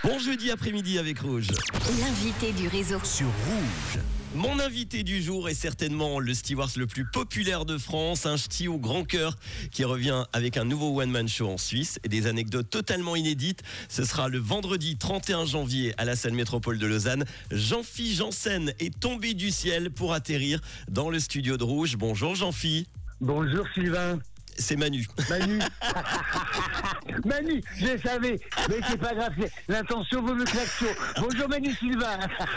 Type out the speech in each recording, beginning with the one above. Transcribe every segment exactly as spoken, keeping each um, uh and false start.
Bon jeudi après-midi avec Rouge. L'invité du réseau. Sur Rouge. Mon invité du jour est certainement le steward le plus populaire de France, un ch'ti au grand cœur qui revient avec un nouveau one-man show en Suisse et des anecdotes totalement inédites. Ce sera le vendredi trente et un janvier à la salle Métropole de Lausanne. Jean-Phi Janssen est tombé du ciel pour atterrir dans le studio de Rouge. Bonjour Jean-Phi. Bonjour Sylvain. C'est Manu. Manu. Manu, je savais. Mais c'est pas grave, c'est l'intention vaut mieux que l'action. Bonjour Manu Sylvain.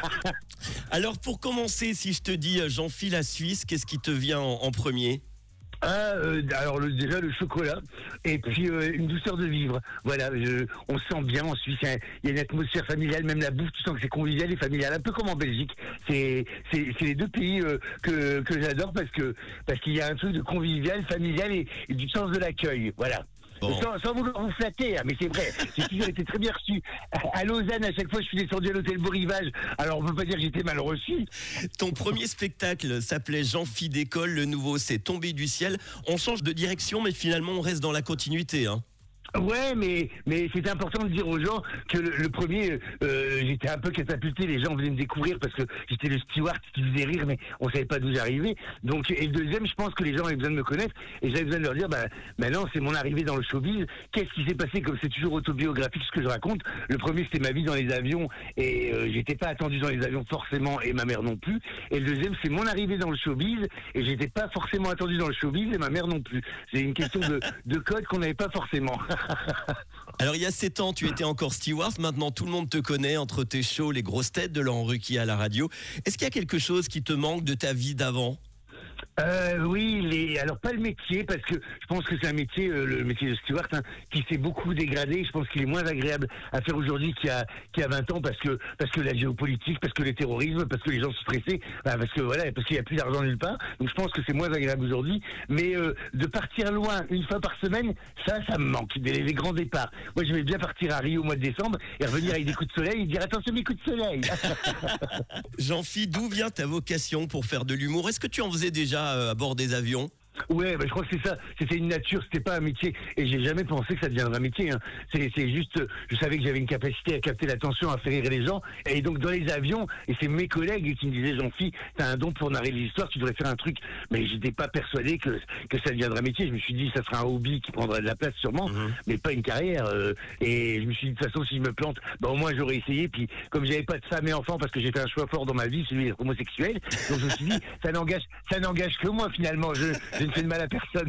Alors pour commencer, si je te dis Jean-Phi la Suisse, qu'est-ce qui te vient en, en premier ? Ah, euh, alors le, déjà le chocolat et puis euh, une douceur de vivre. Voilà, je, on se sent bien en Suisse. Il y, a, il y a une atmosphère familiale, même la bouffe, tu sens que c'est convivial et familial, un peu comme en Belgique. C'est c'est, c'est les deux pays euh, que que j'adore parce que parce qu'il y a un truc de convivial, familial et, et du sens de l'accueil. Voilà. Bon. Sans, sans vouloir vous flatter, hein, mais c'est vrai, j'ai toujours été très bien reçu. À Lausanne, à chaque fois, je suis descendu à l'hôtel Beau Rivage, alors on peut pas dire que j'étais mal reçu. Ton premier spectacle s'appelait Jean-Phi d'école, le nouveau c'est Tombé du ciel. On change de direction, mais finalement on reste dans la continuité, hein. Ouais, mais mais c'était important de dire aux gens que le, le premier, euh, j'étais un peu catapulté, les gens venaient me découvrir parce que j'étais le steward qui faisait rire, mais on savait pas d'où j'arrivais. Donc, et le deuxième, je pense que les gens avaient besoin de me connaître et j'avais besoin de leur dire, bah maintenant c'est mon arrivée dans le showbiz. Qu'est-ce qui s'est passé, comme c'est toujours autobiographique ce que je raconte. Le premier c'était ma vie dans les avions et euh, j'étais pas attendu dans les avions forcément et ma mère non plus. Et le deuxième c'est mon arrivée dans le showbiz et j'étais pas forcément attendu dans le showbiz et ma mère non plus. C'est une question de, de code qu'on n'avait pas forcément. Alors il y a sept ans, tu étais encore steward. Maintenant, tout le monde te connaît entre tes shows, les grosses têtes de Laurent Ruquier à la radio. Est-ce qu'il y a quelque chose qui te manque de ta vie d'avant ? Euh, oui, les, alors pas le métier, parce que je pense que c'est un métier, euh, le métier de steward, hein, qui s'est beaucoup dégradé. Je pense qu'il est moins agréable à faire aujourd'hui qu'il y a, qu'il y a vingt ans, parce que, parce que la géopolitique, parce que le terrorisme, parce que les gens sont stressés, bah, parce que voilà, parce qu'il n'y a plus d'argent nulle part. Donc je pense que c'est moins agréable aujourd'hui. Mais euh, de partir loin une fois par semaine, ça, ça me manque. Des, les grands départs. Moi, je vais bien partir à Rio au mois de décembre et revenir avec des coups de soleil et dire attention mes coups de soleil. Jean-Phi, d'où vient ta vocation pour faire de l'humour ? Est-ce que tu en faisais déjà à bord des avions ? Ouais, bah, je crois que c'est ça. C'était une nature, c'était pas un métier. Et j'ai jamais pensé que ça deviendrait un métier. Hein. C'est, c'est juste, je savais que j'avais une capacité à capter l'attention, à faire rire les gens. Et donc dans les avions, et c'est mes collègues qui me disaient, Jean-Phi, t'as un don pour narrer les histoires, tu devrais faire un truc. Mais j'étais pas persuadé que que ça deviendrait un métier. Je me suis dit, ça sera un hobby qui prendrait de la place sûrement, mmh. mais pas une carrière. Euh, et je me suis dit, de toute façon, si je me plante, bah au moins j'aurais essayé. Puis comme j'avais pas de femme et enfant, parce que j'ai fait un choix fort dans ma vie, celui d'être homosexuel, donc je me suis dit, ça n'engage, ça n'engage que moi finalement. Je, je ne fais de mal à personne.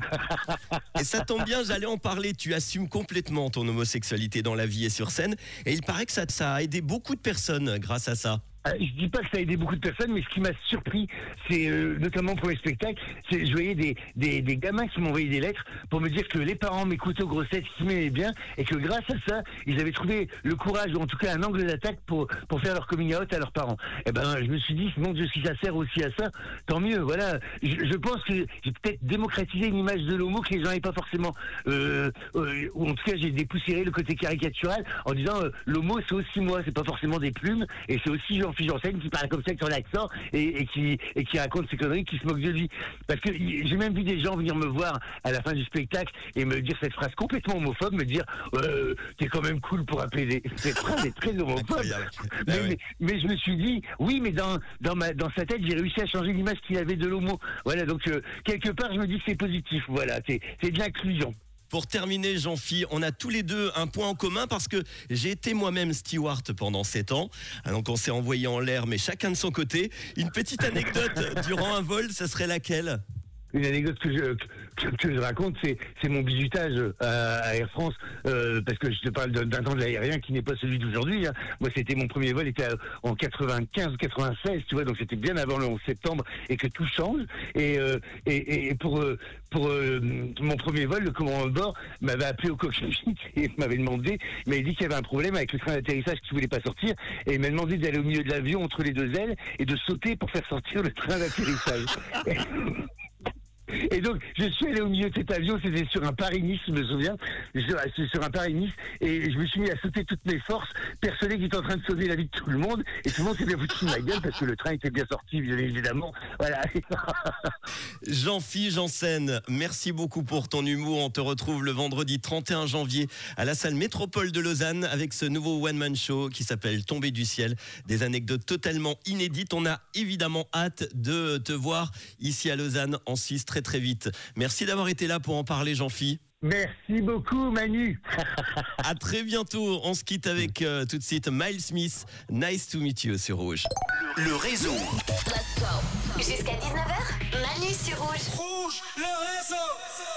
Et ça tombe bien, j'allais en parler. Tu assumes complètement ton homosexualité dans la vie et sur scène. Et il paraît que ça, ça a aidé beaucoup de personnes grâce à ça. Euh, je dis pas que ça a aidé beaucoup de personnes, mais ce qui m'a surpris, c'est euh, notamment pour les spectacles, c'est je voyais des, des, des gamins qui m'envoyaient des lettres pour me dire que les parents m'écoutaient aux grossettes, qu'ils m'aimaient bien, et que grâce à ça, ils avaient trouvé le courage, ou en tout cas un angle d'attaque pour pour faire leur coming out à leurs parents. Et ben, je me suis dit, mon Dieu, si ça sert aussi à ça, tant mieux. Voilà, je, je pense que j'ai peut-être démocratisé une image de l'homo que les gens n'avaient pas forcément, euh, euh, ou en tout cas j'ai dépoussiéré le côté caricatural en disant euh, l'homo c'est aussi moi, c'est pas forcément des plumes, et c'est aussi Jean-Phi Janssen qui parle comme ça avec son accent et, et qui et qui raconte ses conneries, qui se moque de lui. Parce que j'ai même vu des gens venir me voir à la fin du spectacle et me dire cette phrase complètement homophobe, me dire euh, t'es quand même cool pour appeler des... Cette phrase est très homophobe. mais, ah oui. mais, mais je me suis dit oui, mais dans dans ma dans sa tête j'ai réussi à changer l'image qu'il avait de l'homo. Voilà, donc euh, quelque part je me dis que c'est positif. Voilà, c'est c'est de l'inclusion. Pour terminer, Jean-Phi, on a tous les deux un point en commun parce que j'ai été moi-même steward pendant sept ans. Donc on s'est envoyé en l'air, mais chacun de son côté. Une petite anecdote durant un vol, ça serait laquelle ? Une anecdote que je que, que je raconte, c'est c'est mon bizutage à, à Air France, euh, parce que je te parle d'un temps de l'aérien qui n'est pas celui d'aujourd'hui. Hein. Moi, c'était mon premier vol, était en quatre-vingt-quinze ou quatre-vingt-seize, tu vois, donc c'était bien avant le onze septembre et que tout change. Et euh, et, et pour pour euh, mon premier vol, le commandant de bord m'avait appelé au cockpit et m'avait demandé, il m'avait dit qu'il y avait un problème avec le train d'atterrissage qui voulait pas sortir, et il m'a demandé d'aller au milieu de l'avion entre les deux ailes et de sauter pour faire sortir le train d'atterrissage. Et donc, je suis allé au milieu de cet avion, c'était sur un Paris-Nice, je me souviens, sur, sur un Paris-Nice, et je me suis mis à sauter toutes mes forces, persuadé qu'il était en train de sauver la vie de tout le monde, et tout le monde s'est bien foutu de ma gueule parce que le train était bien sorti, bien évidemment. Voilà. Jean-Philippe Janssen, merci beaucoup pour ton humour. On te retrouve le vendredi trente et un janvier à la salle Métropole de Lausanne avec ce nouveau one-man show qui s'appelle Tombé du ciel. Des anecdotes totalement inédites. On a évidemment hâte de te voir ici à Lausanne, en Suisse, très très vite. Merci d'avoir été là pour en parler, Jean-Philippe. Merci beaucoup, Manu. À très bientôt. On se quitte avec euh, tout de suite Miles Smith. Nice to meet you sur Rouge. Le réseau. Let's go. Jusqu'à dix-neuf heures, Manu sur Rouge. Rouge, le réseau.